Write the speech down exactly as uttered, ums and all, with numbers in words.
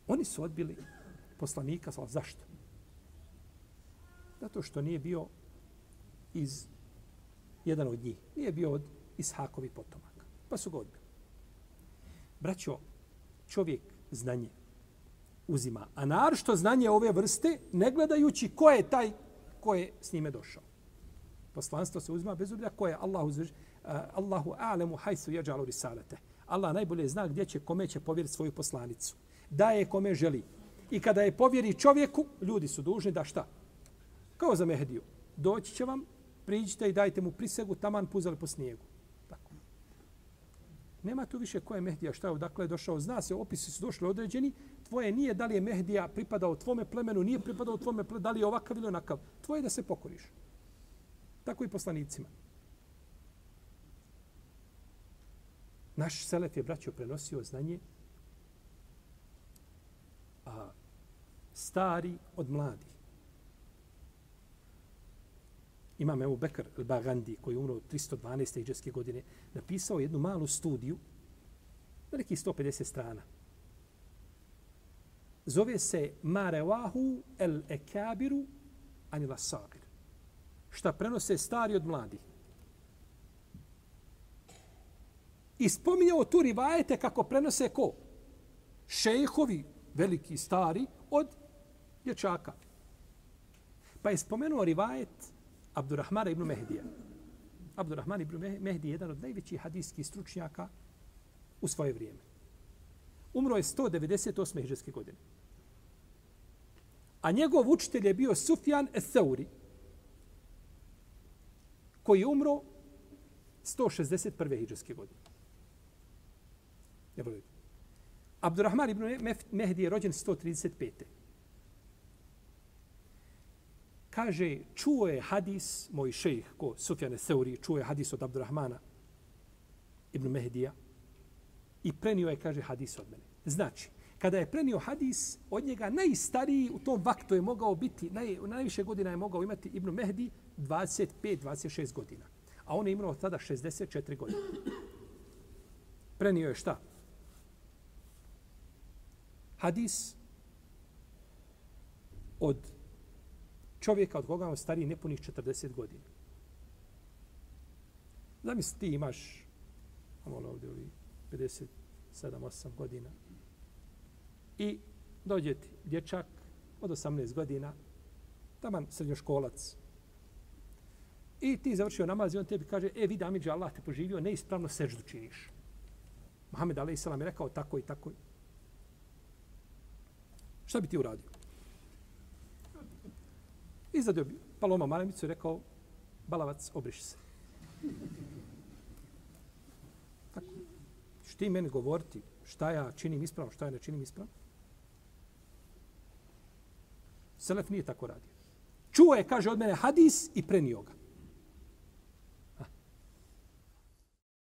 Oni su odbili poslanika. Zašto? Zato što nije bio iz jedan od njih. Nije bio od Ishakovi potomaka. Pa su ga odbili. Braćo, čovjek znanje uzima. A naročito znanje ove vrste, ne gledajući ko je taj ko je s njime došao. Poslanstvo se uzima bez obzira ko je Allahu, uh, Allahu a'lemu hajsu jeđalu risalete. Allah najbolje zna gdje će, kome će povjeriti svoju poslanicu. Daje kome želi. I kada je povjeri čovjeku, ljudi su dužni da šta? Kao za Mehdiju. Doći će vam, priđite i dajte mu prisegu, taman puzali po snijegu. Tako. Nema tu više ko je Mehdija, šta je, odakle je došao. Zna se, opisi su došli određeni. Tvoje nije da li je Mehdija pripadao tvome plemenu, nije pripadao tvome plemenu, da li je ovakav ili onakav. Tvoje da se pokoriš. Tako i poslanicima. Naš selef je, braćo, prenosio znanje a stari od mladih. Imam Ebu Bekr al-Bagandi, koji je umro tristo dvanaeste hidžrske godine, napisao jednu malu studiju, veliki sto pedeset strana. Zove se Ma revahu el-ekabiru anil asagir. Šta prenose stari od mladih. I spominjao tu rivajete kako prenose ko? Šejhovi, veliki stari, od dječaka. Pa je spomenuo rivajet Abdurrahmana ibn Mehdija. Abdurrahman ibn Mehdi je jedan od najvećih hadijskih stručnjaka u svoje vrijeme. Umro je sto devedeset osme hidžrske godine. A njegov učitelj je bio Sufjan es-Sauri, koji je umro sto šezdeset prve hidžrske godine. Abdurrahman ibn Mehdi je rođen sto trideset pete Kaže, čuo je hadis, moj šejh, ko Sufjan es-Sauri, čuo je hadis od Abdurrahmana ibn Mehdija i prenio je, kaže, hadis od mene. Znači, kada je prenio hadis, od njega najstariji u tom vaktu je mogao biti, naj, najviše godina je mogao imati Ibn Mehdi dvadeset pet dvadeset šest godina. A on je imao tada šezdeset četiri godine. Prenio je šta? Hadis od čovjeka od koga on stariji nepunih četrdeset godina. Zamisli, ti imaš ovdje pedeset sedam osam godina i dođe ti dječak od osamnaest godina, taman srednjoškolac. I ti završio namaz i on tebi kaže, e, vidi, Amidža, Allah te poživio, neispravno seždu činiš. Muhammed alejhi selam je rekao tako i tako. Šta bi ti uradio? Izadio bi Paloma maramicu i rekao, balavac, obriši se. Tako. Što ti meni govoriti šta ja činim ispravno, šta ja ne činim ispravno? Selef nije tako radio. Čuo je, kaže, od mene hadis i prenio ga.